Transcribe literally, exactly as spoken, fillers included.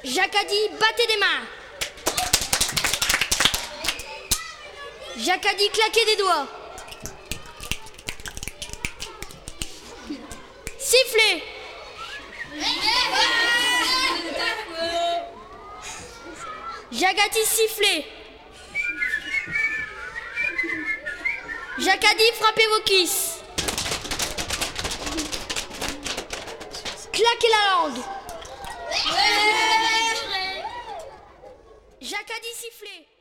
Jacques a dit battez des mains. Jacques a dit claquez des doigts. Sifflez. Jacques a dit sifflez. Jacques a dit frappez vos cuisses. Claquez la langue. Jacques a dit sifflez.